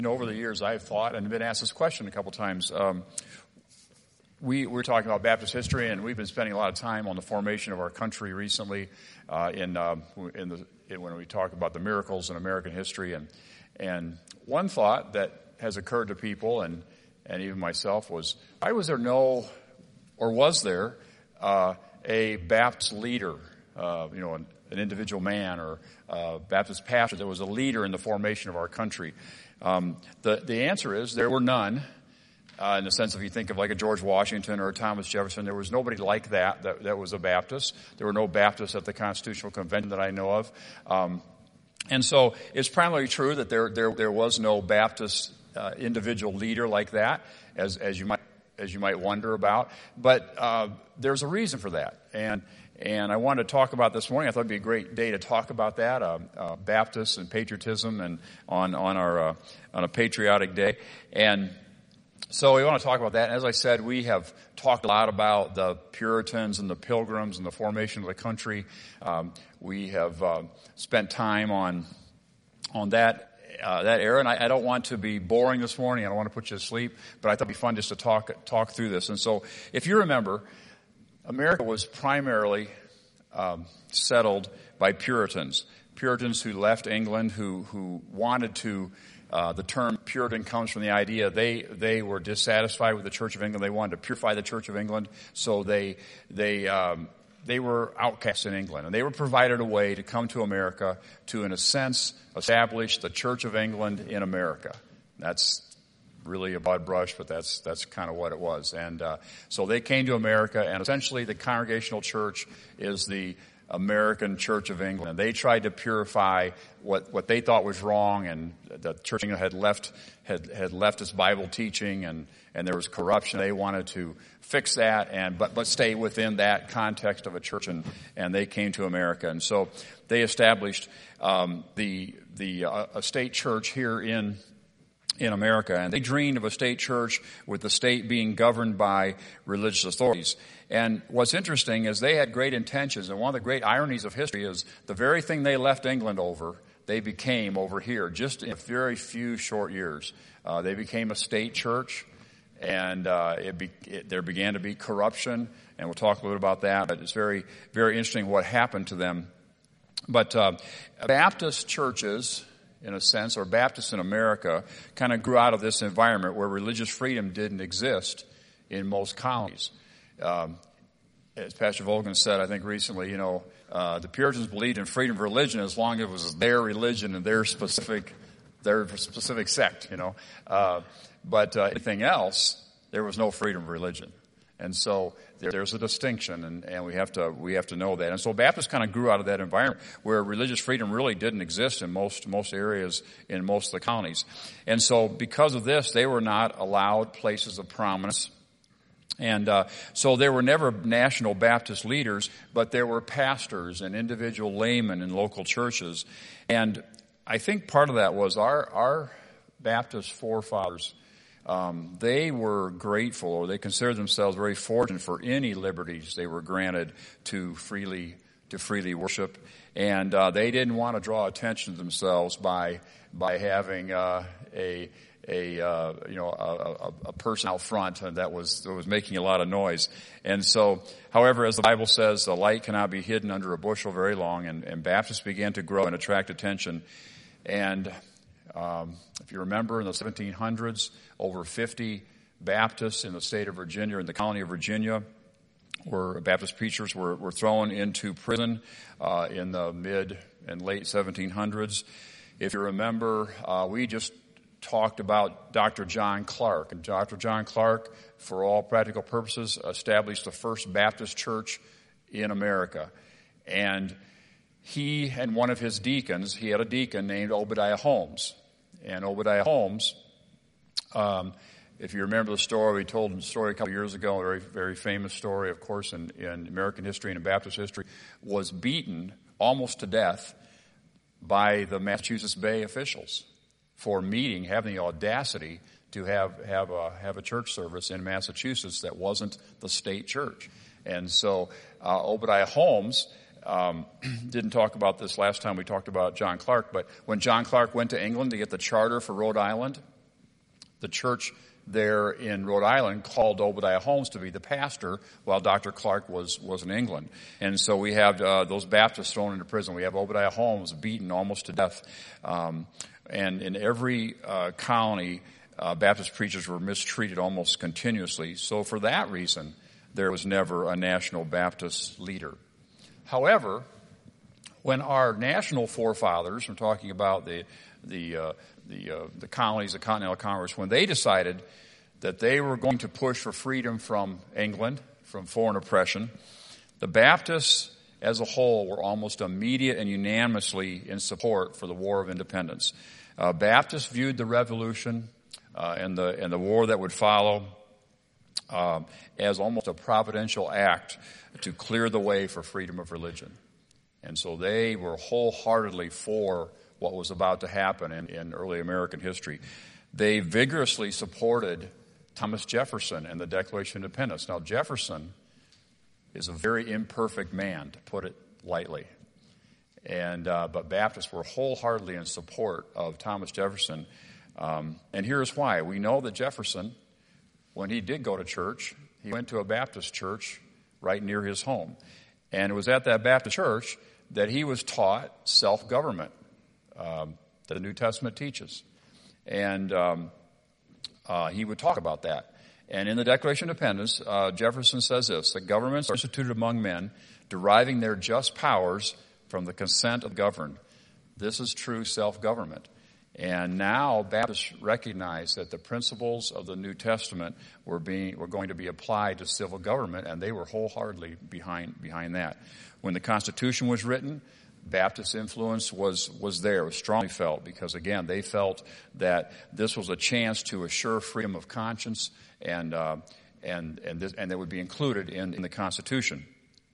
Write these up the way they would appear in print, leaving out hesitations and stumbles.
Over the years, I've thought and been asked this question a couple times. We're talking about Baptist history, and we've been spending a lot of time on the formation of our country recently when we talk about the miracles in American history. And one thought that has occurred to people, and even myself, was, why was there was there a Baptist leader, an individual man or Baptist pastor that was a leader in the formation of our country? The answer is there were none. In the sense, if you think of like a George Washington or a Thomas Jefferson, there was nobody like that was a Baptist. There were no Baptists at the Constitutional Convention that I know of. And so it's primarily true that there was no Baptist individual leader like that, as you might wonder about. But there's a reason for that. And I wanted to talk about this morning. I thought it'd be a great day to talk about that, Baptists and patriotism, and on a patriotic day. And so we want to talk about that. And as I said, we have talked a lot about the Puritans and the Pilgrims and the formation of the country. We have spent time on that era, and I don't want to be boring this morning. I don't want to put you to sleep, but I thought it'd be fun just to talk through this. And so, if you remember, America was primarily settled by Puritans who left England, who wanted to. The term Puritan comes from the idea they were dissatisfied with the Church of England. They wanted to purify the Church of England, so they were outcasts in England, and they were provided a way to come to America to, in a sense, establish the Church of England in America. That's really a broad brush, but that's kind of what it was. And so they came to America, and essentially the Congregational Church is the American Church of England. And they tried to purify what they thought was wrong, and the Church of England had left its Bible teaching, and there was corruption. They wanted to fix that, but stay within that context of a church, and they came to America. And so they established a state church here in America, and they dreamed of a state church with the state being governed by religious authorities. And what's interesting is they had great intentions, and one of the great ironies of history is the very thing they left England over, they became over here, just in a very few short years. They became a state church, and there began to be corruption, and we'll talk a little bit about that, but it's very, very interesting what happened to them. But Baptist churches, in a sense, or Baptists in America, kind of grew out of this environment where religious freedom didn't exist in most colonies. As Pastor Volgan said, I think recently, the Puritans believed in freedom of religion as long as it was their religion and their specific sect, But anything else, there was no freedom of religion. And so there's a distinction, and we have to know that. And so Baptists kind of grew out of that environment where religious freedom really didn't exist in most areas in most of the colonies. And so because of this, they were not allowed places of prominence. And so there were never national Baptist leaders, but there were pastors and individual laymen in local churches. And I think part of that was our Baptist forefathers. They were grateful, or they considered themselves very fortunate for any liberties they were granted to freely worship, and they didn't want to draw attention to themselves by having a person out front that was making a lot of noise. And so, however, as the Bible says, the light cannot be hidden under a bushel very long, and Baptists began to grow and attract attention. And if you remember, in the 1700s, over 50 Baptists in the state of Virginia, in the colony of Virginia, Baptist preachers were thrown into prison in the mid and late 1700s. If you remember, we just talked about Dr. John Clark. And Dr. John Clark, for all practical purposes, established the first Baptist church in America. And he and one of his deacons, he had a deacon named Obadiah Holmes. And Obadiah Holmes, if you remember the story, we told the story a couple of years ago, a very, very famous story, of course, in American history and in Baptist history, was beaten almost to death by the Massachusetts Bay officials for having the audacity to have a church service in Massachusetts that wasn't the state church. And so Obadiah Holmes didn't talk about this last time we talked about John Clark, but when John Clark went to England to get the charter for Rhode Island, The church there in Rhode Island called Obadiah Holmes to be the pastor while Dr. Clark was in England. And so we have those Baptists thrown into prison. We have Obadiah Holmes beaten almost to death. And in every colony, Baptist preachers were mistreated almost continuously. So for that reason, there was never a national Baptist leader. However, when our national forefathers, we're talking about the colonies, the Continental Congress, when they decided that they were going to push for freedom from England, from foreign oppression, the Baptists as a whole were almost immediate and unanimously in support for the War of Independence. Baptists viewed the Revolution and the war that would follow as almost a providential act to clear the way for freedom of religion. And so they were wholeheartedly for what was about to happen in early American history. They vigorously supported Thomas Jefferson and the Declaration of Independence. Now, Jefferson is a very imperfect man, to put it lightly. But Baptists were wholeheartedly in support of Thomas Jefferson. And here's why. We know that Jefferson, when he did go to church, he went to a Baptist church right near his home. And it was at that Baptist church that he was taught self-government that the New Testament teaches. And he would talk about that. And in the Declaration of Independence, Jefferson says this: the governments are instituted among men, deriving their just powers from the consent of the governed. This is true self-government. And now Baptists recognize that the principles of the New Testament were going to be applied to civil government, and they were wholeheartedly behind that. When the Constitution was written, Baptist influence was there, was strongly felt, because again, they felt that this was a chance to assure freedom of conscience, and that would be included in the Constitution.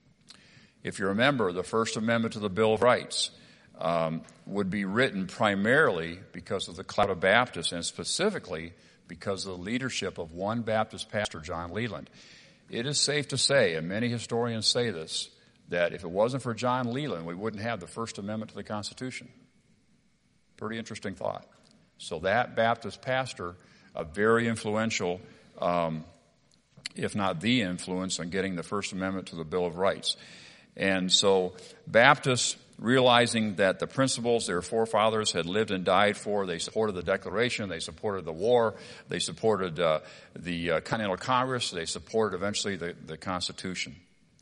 If you remember, the First Amendment to the Bill of Rights would be written primarily because of the cloud of Baptists, and specifically because of the leadership of one Baptist pastor, John Leland. It is safe to say, and many historians say this, that if it wasn't for John Leland, we wouldn't have the First Amendment to the Constitution. Pretty interesting thought. So that Baptist pastor, a very influential, if not the influence, on getting the First Amendment to the Bill of Rights. And so Baptists, realizing that the principles their forefathers had lived and died for, they supported the Declaration, they supported the war, they supported the Continental Congress, they supported eventually the Constitution.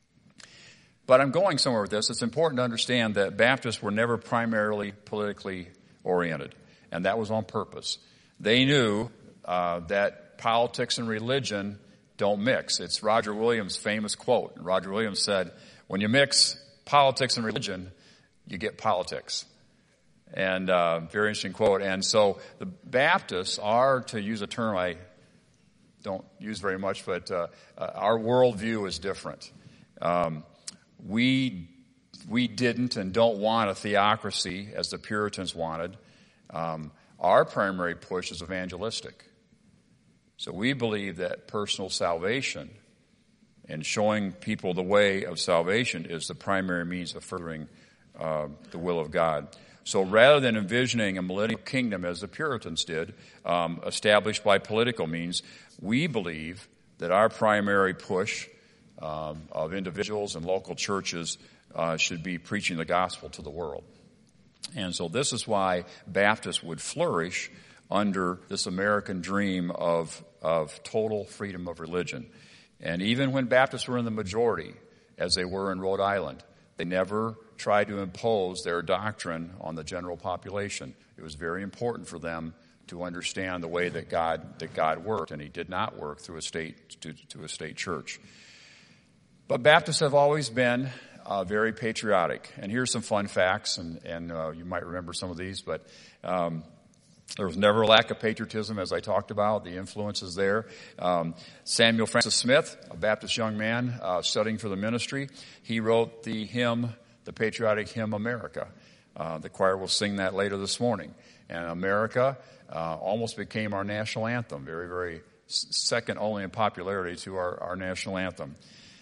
But I'm going somewhere with this. It's important to understand that Baptists were never primarily politically oriented, and that was on purpose. They knew that politics and religion don't mix. It's Roger Williams' famous quote. Roger Williams said, "When you mix politics and religion, you get politics." And very interesting quote. And so the Baptists are, to use a term I don't use very much, but our worldview is different. We didn't and don't want a theocracy as the Puritans wanted. Our primary push is evangelistic. So we believe that personal salvation and showing people the way of salvation is the primary means of furthering the will of God. So rather than envisioning a millennial kingdom as the Puritans did, established by political means, we believe that our primary push of individuals and local churches should be preaching the gospel to the world. And so this is why Baptists would flourish under this American dream of total freedom of religion. And even when Baptists were in the majority, as they were in Rhode Island, they never tried to impose their doctrine on the general population. It was very important for them to understand the way that God worked, and He did not work through a state church. But Baptists have always been very patriotic. And here's some fun facts, and you might remember some of these, but there was never a lack of patriotism, as I talked about. The influence is there. Samuel Francis Smith, a Baptist young man studying for the ministry, he wrote the patriotic hymn, America. The choir will sing that later this morning. And America almost became our national anthem, very, very second only in popularity to our national anthem.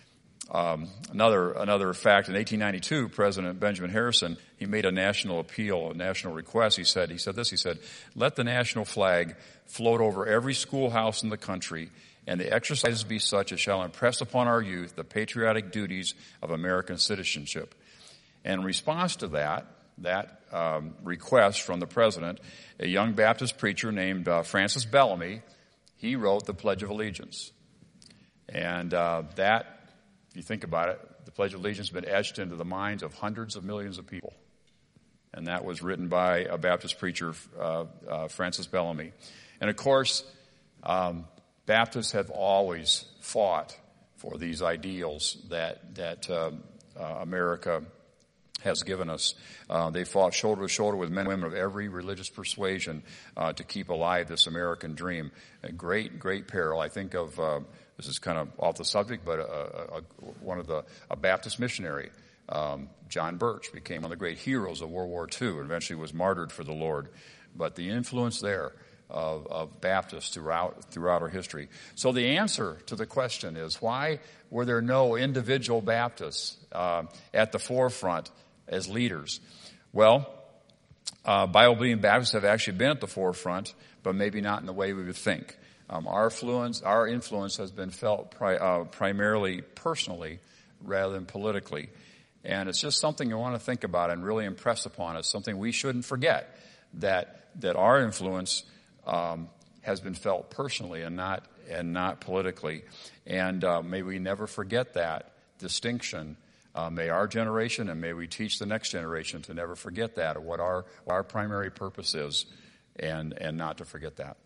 Another fact, in 1892, President Benjamin Harrison, he made a national appeal, a national request. He said, let the national flag float over every schoolhouse in the country, and the exercises be such as shall impress upon our youth the patriotic duties of American citizenship. And in response to that request from the president, a young Baptist preacher named Francis Bellamy, he wrote the Pledge of Allegiance. And that, if you think about it, the Pledge of Allegiance has been etched into the minds of hundreds of millions of people. And that was written by a Baptist preacher, Francis Bellamy. And of course, Baptists have always fought for these ideals that America has given us. They fought shoulder to shoulder with men and women of every religious persuasion to keep alive this American dream. A great, great peril. I think of, this is kind of off the subject, but a Baptist missionary, John Birch, became one of the great heroes of World War II and eventually was martyred for the Lord. But the influence there of Baptists throughout our history. So the answer to the question is, why were there no individual Baptists at the forefront as leaders? Well, Bible-believing Baptists have actually been at the forefront, but maybe not in the way we would think. Our influence has been felt primarily personally rather than politically. And it's just something you want to think about and really impress upon us, something we shouldn't forget, that our influence has been felt personally and not politically. And may we never forget that distinction. May our generation and may we teach the next generation to never forget that, or what our primary purpose is, and not to forget that.